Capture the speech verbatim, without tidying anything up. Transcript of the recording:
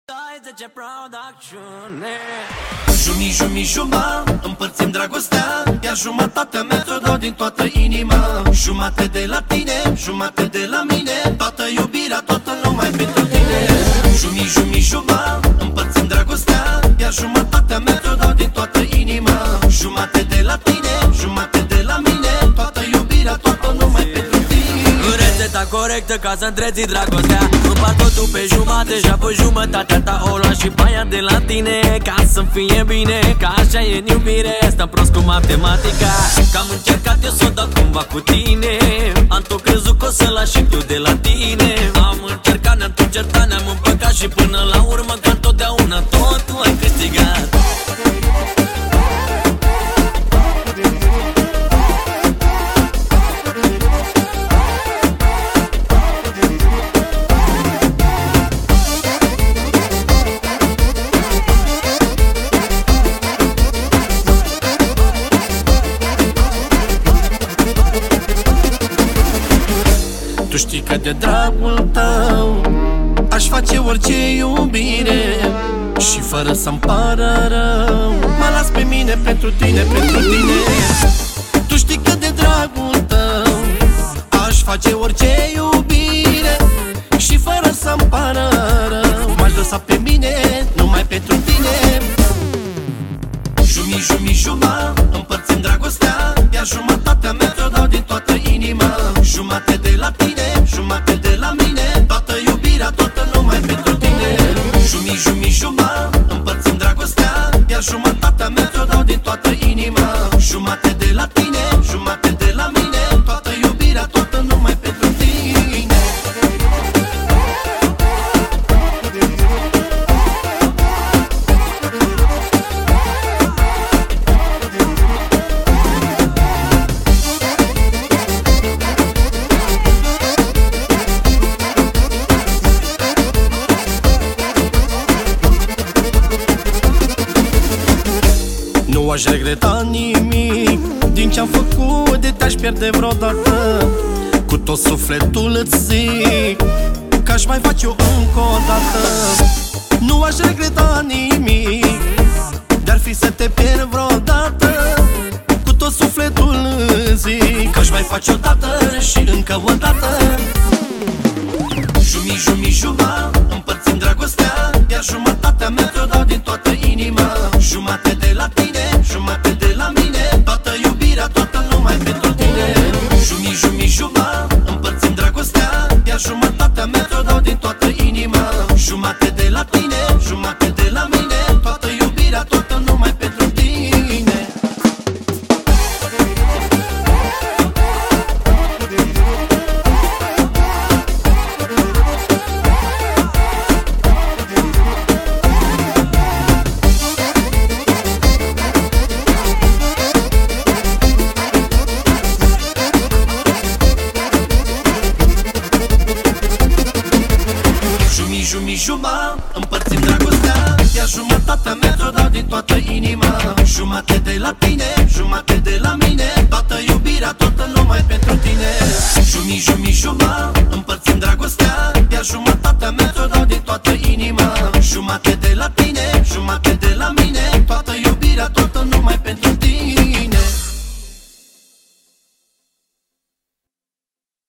douăzeci Producțiune. Jumi, jumi, juma, împărțim dragostea, iar jumătatea mea ți-o dau din toată inima. Jumate de la tine, jumate de la mine, toată iubirea, toată numai pentru tine. Jumi, jumi, juma, împărțim dragostea, iar jumătatea mea ți-o dau din toată inima. Jumate de la tine, jumate de la mine, toată iubirea, toată numai pentru tine. Rețeta corectă ca să întreții dragostea, împart totul pe jumate și apoi jumătatea ta o lua și pe aia de la tine, ca să fie bine, ca așa e în iubire. Stăm prost cu matematica, că am încercat eu să o dau cumva cu tine. Am tot crezut că o să lași și tu de la tine. Am încercat, ne-am tot certat, ne-am împăcat și până la urmă, ca întotdeauna, tot tu ai câștigat. Tu știi că de dragul tău aș face orice iubire, și fără să-mi pară rău mă las pe mine pentru tine, pentru tine. Tu știi că de dragul tău aș face orice iubire, și fără să-mi pară rău m-aș lăsa pe mine numai pentru tine. Jumi, jumi, juma, împărțim dragostea, iar jumătatea mea ți-o dau din toată inima. Jumate de la tine, jumate de la mine, toată iubirea, toată numai pentru tine. Jumi, jumi, juma, împărțim dragostea, iar jumătatea mea ți-o dau din toată inima. Jumate de la tine, jumate de la mine, toată iubirea, toată numai pentru tine. Nu aș regreta nimic din ce-am făcut, de te-aș pierde vreodată. Cu tot sufletul îți zic că aș mai face eu încă o dată. Nu aș regreta nimic de-ar fi să te pierd vreodată. Cu tot sufletul îți zic că aș mai face o dată și încă o dată. Jumi, jumi, juma, împărțim dragostea, iar jumătatea mea ți-o dau din toată inima. Jumate de la tine, jumate de la mine, toată iubirea, toată numai pentru tine. Jumi, jumi, juma, împărțim dragostea, iar jumătatea mea ți-o dau din toată inima. Jumate de la tine, jumate de la mine, toată iubirea, toată numai pentru tine. Jumi, jumi, juma, împărțim dragostea, iar jumătatea mea ți-o dau din toată inima. Jumate de la tine, jumate de la mine, toată iubirea, toată numai pentru tine. Jumi, jumi, juma,